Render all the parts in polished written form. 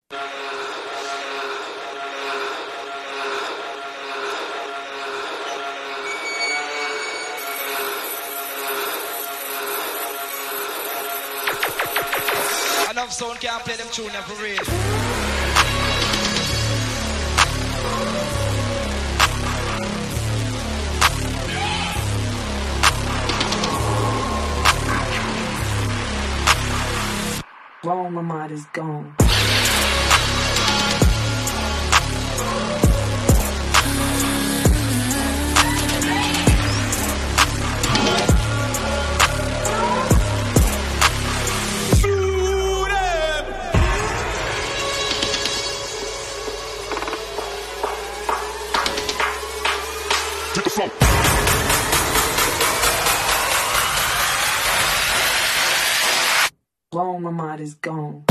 Enough sound can't play them tune now for real. Wrong, my mind is gone. Wrong, my mind is gone.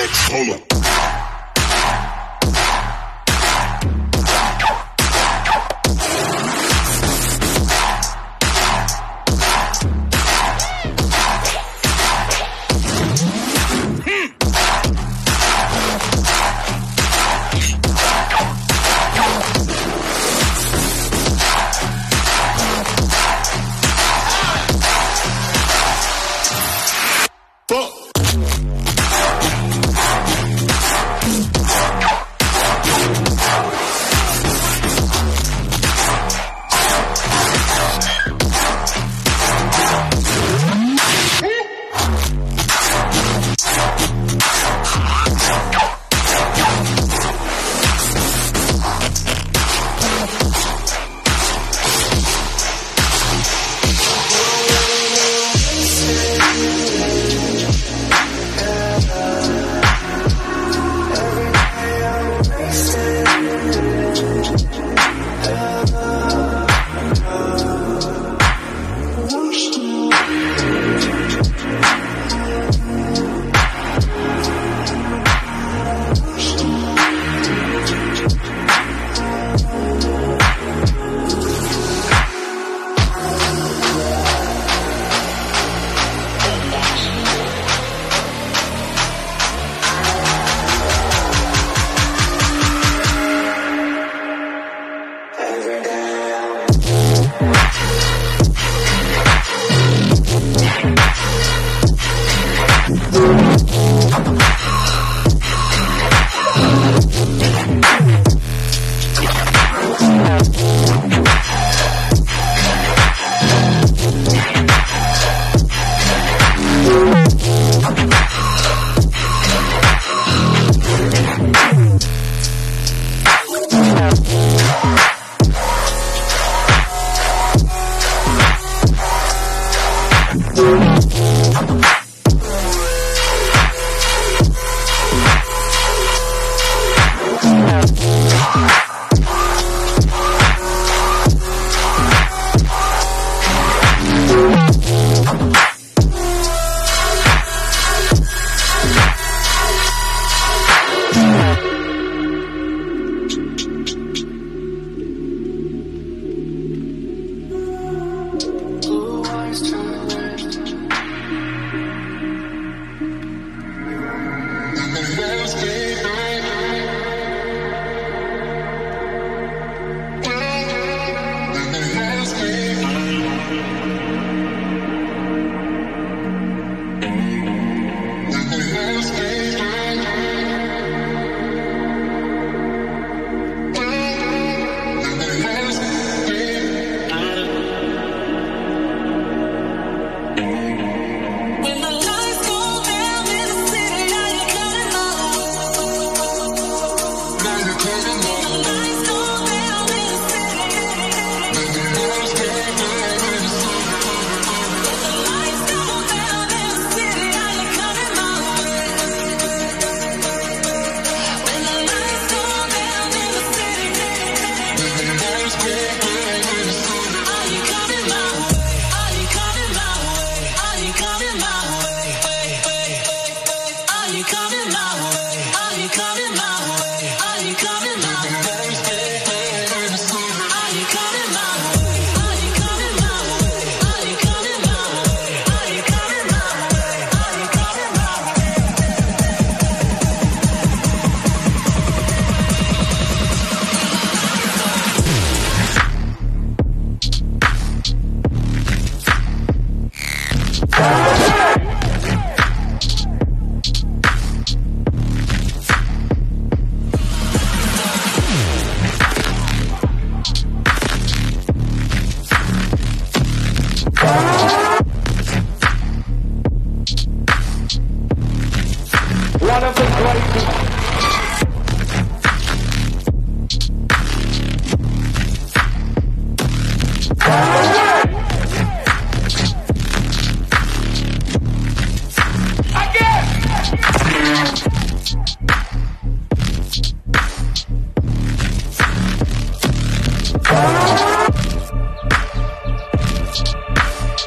next? Hold up.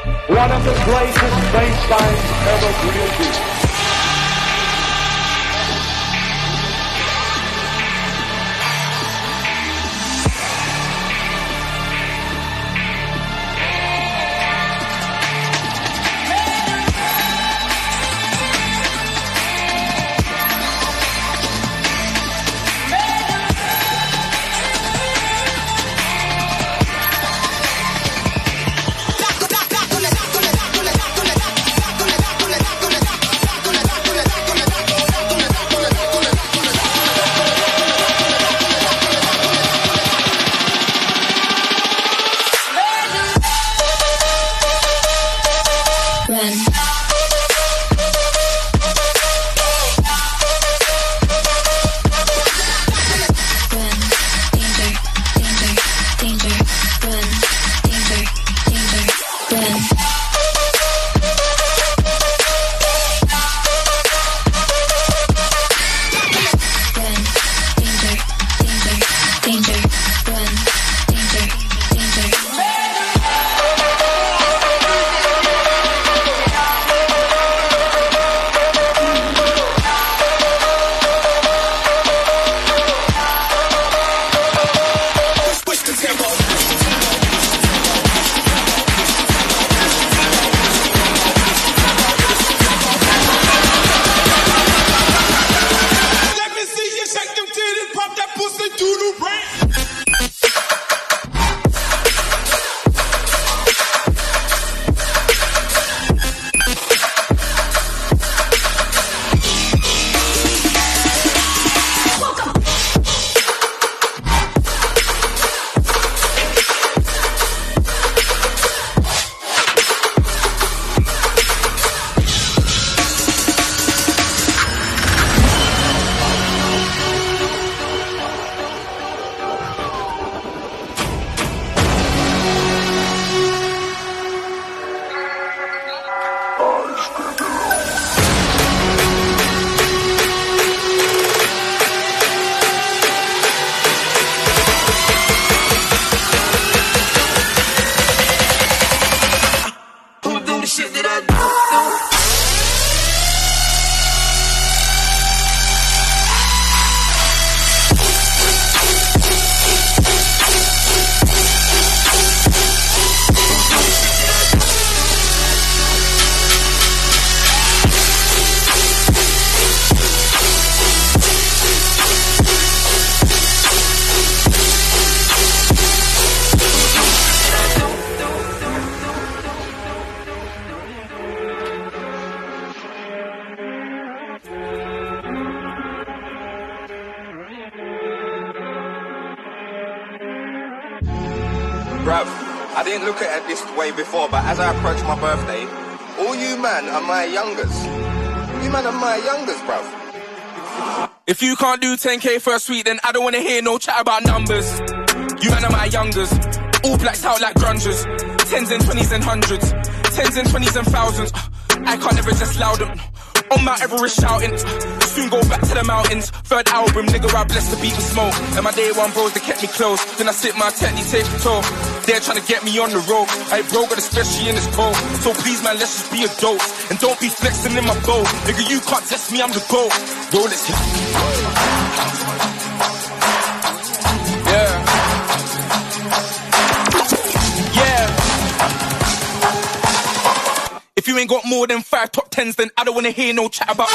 One of the greatest bass lines ever created. Bruv, I didn't look at it this way before, but as I approach my birthday, all you man are my youngers. You man are my youngers, bruv. If you can't do 10k for a suite, then I don't wanna hear no chat about numbers. You man are my youngers, all blacked out like grungers. 10s and 20s and 100s, 10s and 20s and thousands. I can't ever just loud them. On Mount Everest shouting, soon go back to the mountains. Third album, nigga, I blessed the beat with smoke. And my day one bros, they kept me close. Then I sit my technique, take the toe. They're trying to get me on the road. I bro, got especially in this cold. So please, man, let's just be adults. And don't be flexing in my bowl. Nigga, you can't test me, I'm the GOAT. Roll it. Yeah. If you ain't got more than 5 top 10s, then I don't wanna hear no chat about.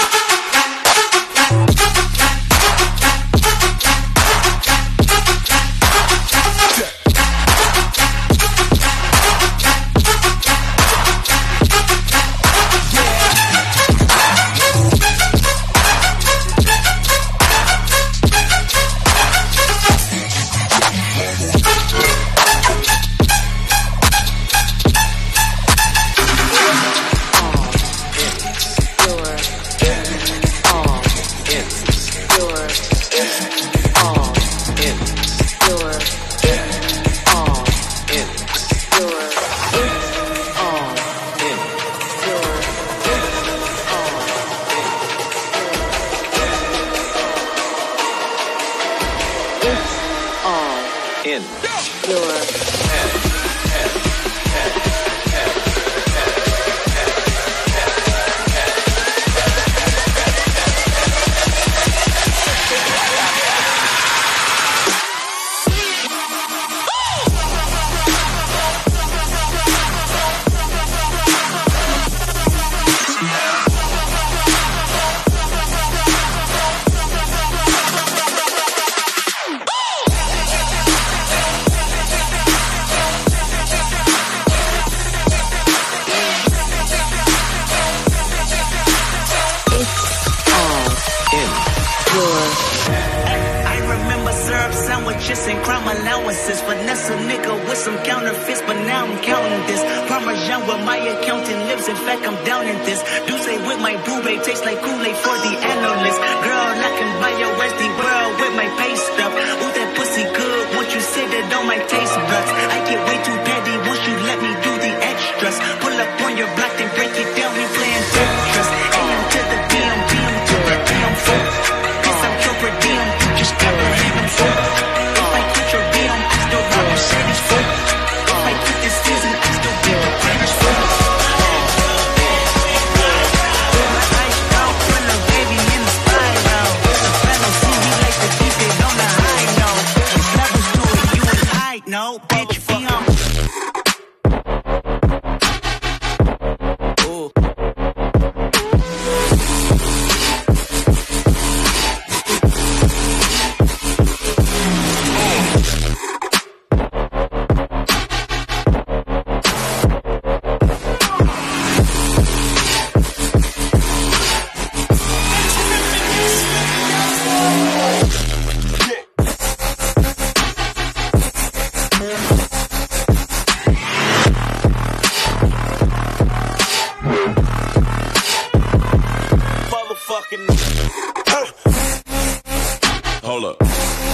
Hold up.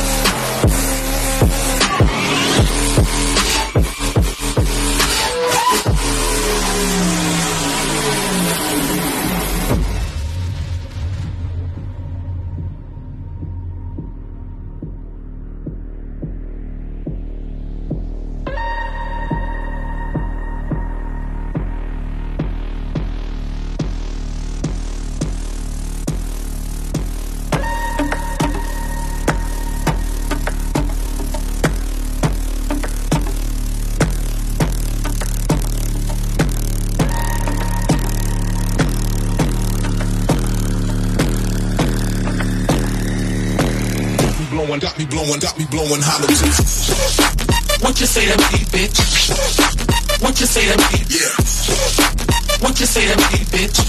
Got me blowing hollow tips. What you say to me, bitch? What you say to me? Yeah. What you say to me, bitch?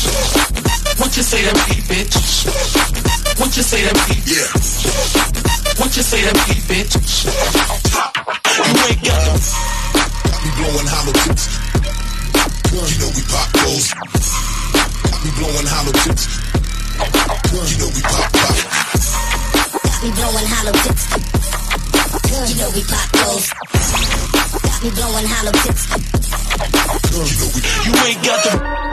What you say to me, bitch? What you say to me? Yeah. What you say to me, bitch? You ain't got no. We blowing hollow tips. You know we pop those. We blowing hollow tips. You know we pop. We blowing hollow tips. You know we pop those. We blowing hollow tips. You ain't got the.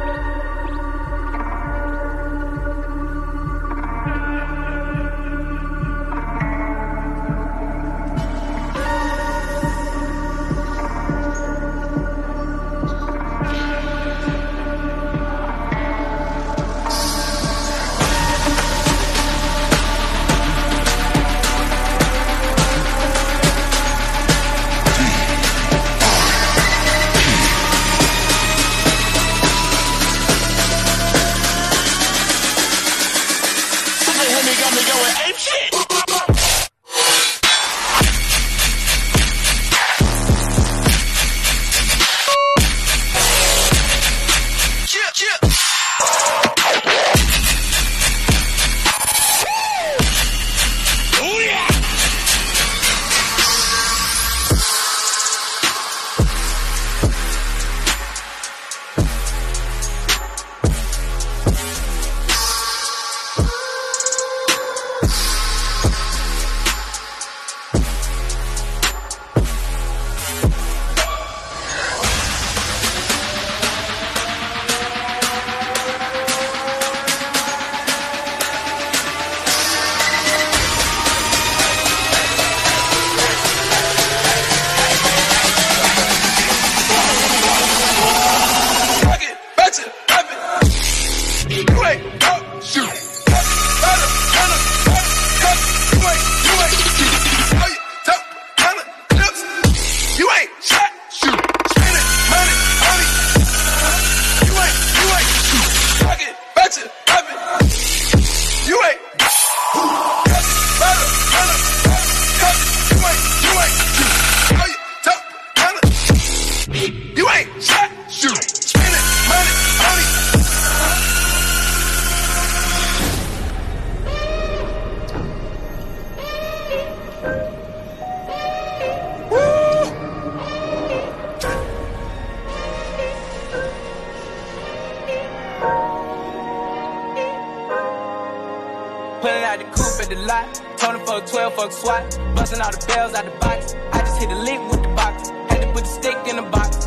Pulling out the coupe at the lot. Tony for a 12, fuck SWAT. Busting all the bells out the box. I just hit a lick with the box. Had to put the stick in the box.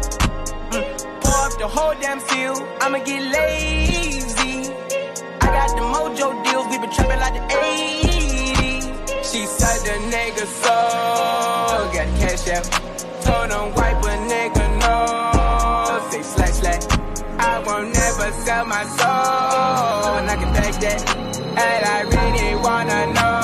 Pour up the whole damn field. I'ma get lazy. I got the mojo deals. We been trapping like the 80s. She said the nigga so. Got the cash out. Told him wipe a nigga no. Say slash slash. I won't never sell my soul. And I can take that. And I really wanna know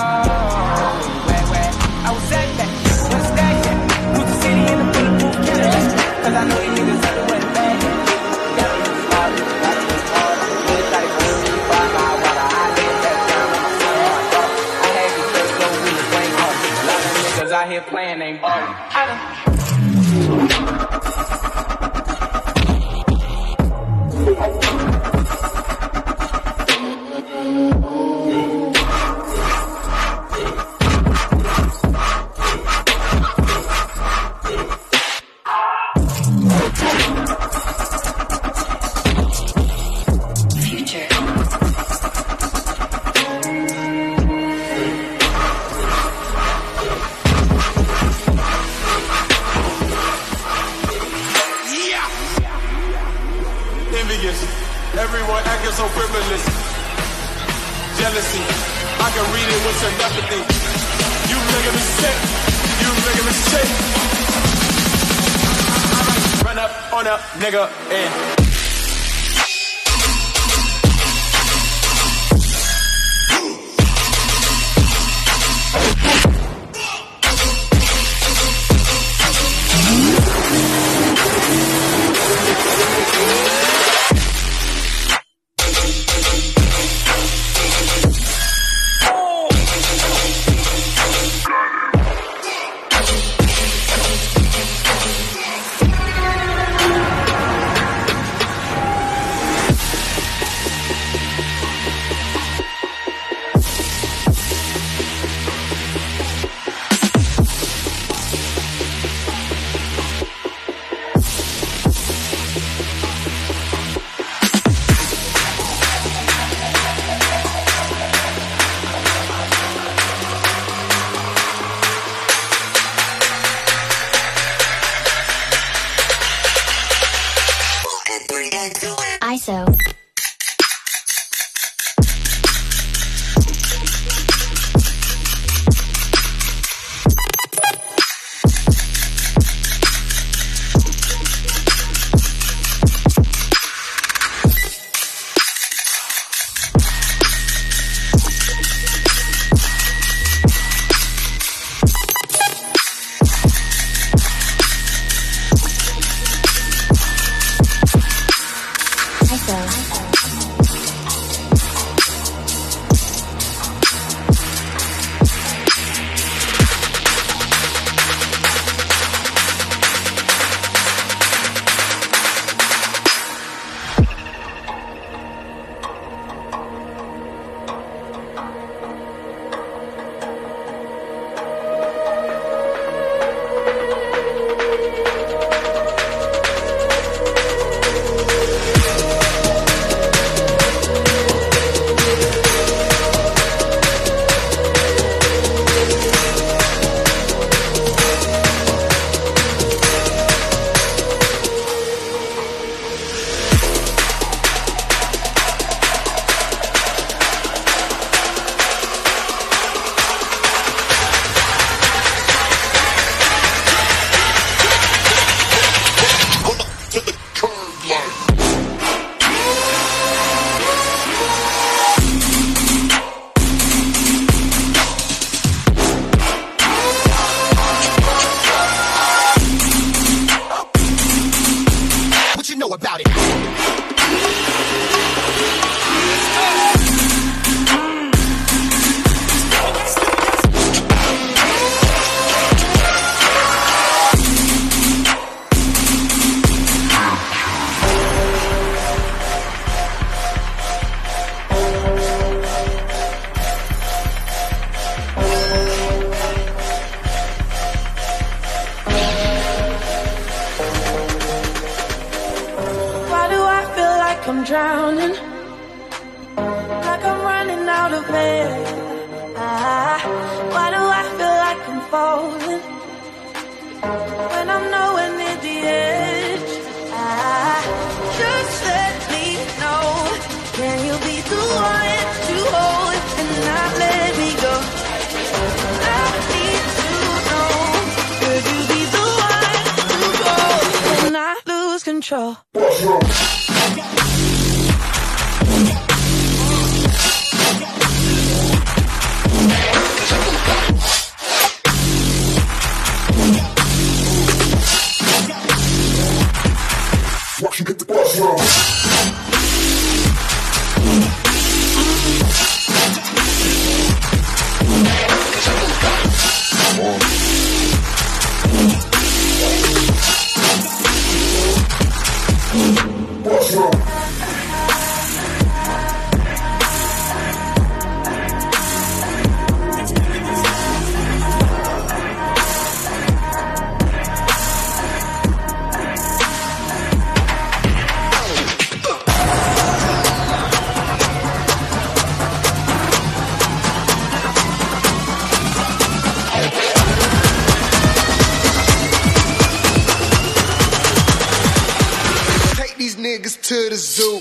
where I was at that, what's that yet? Put the city in the bulletproof Cadillac. Cause I know these niggas everywhere the bag at. Got me smart, got me smart. It's like really by my water. I did that down on my phone. I had to just go with the brain hard. A lot of niggas out here playing ain't ballin'. Everyone acting so frivolous. Jealousy, I can read it with telepathy. You making me sick, you making me sick. Run up on a nigga and out of bed. Why do I feel like I'm falling when I'm nowhere near the edge? Just let me know. Can you be the one to hold and not let me go? I need to know. Could you be the one to go and not lose control? Watch you get the ball wrong. Niggas to the zoo.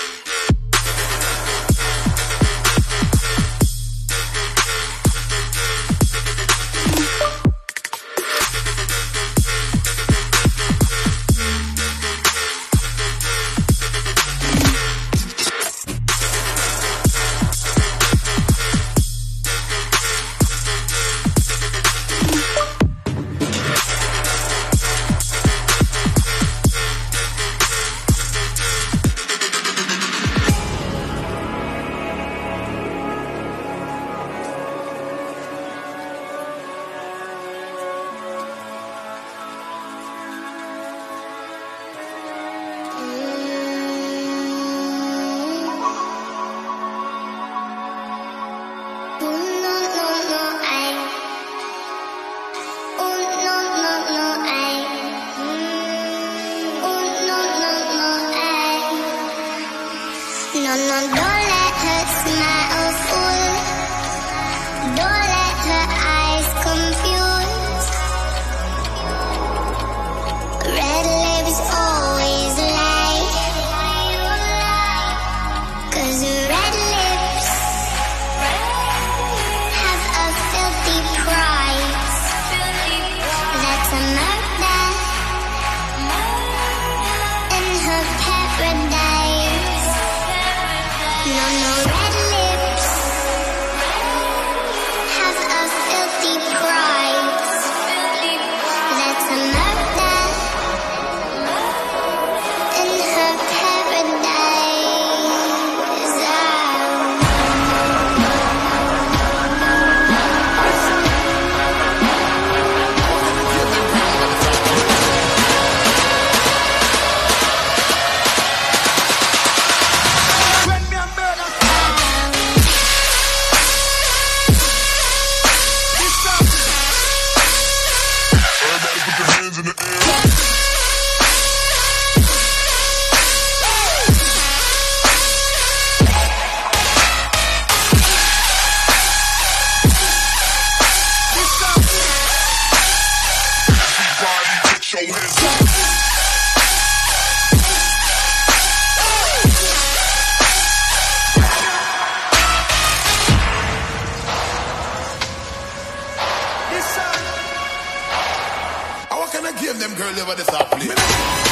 No, don't let her smile fool. Don't let her eyes confuse. Red lips always lie. 'Cause red lips have a filthy price. That's a murder in her paradise. No, red lips have a filthy price. That's a murder in her paradise. What can I give them, girl, over the top, please?